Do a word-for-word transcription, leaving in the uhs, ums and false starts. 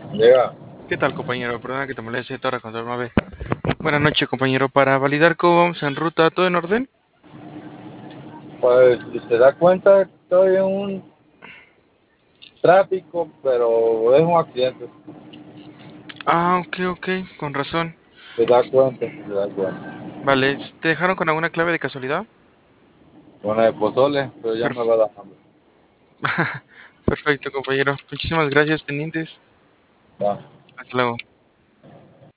Llega, ¿Qué tal, compañero? Perdona que te moleste, Torre Control nueve. Buenas noches, compañero. Para validar cómo vamos en ruta, ¿todo en orden? pues si te das cuenta, estoy en un tráfico, pero es un accidente. Ah, ok, ok, con razón. Te das cuenta, te das cuenta. Vale, ¿te dejaron con alguna clave de casualidad? Con el pozole, pero ya me Perf- va a dar hambre. Perfecto, compañero. Muchísimas gracias, pendientes. Va. Hasta luego.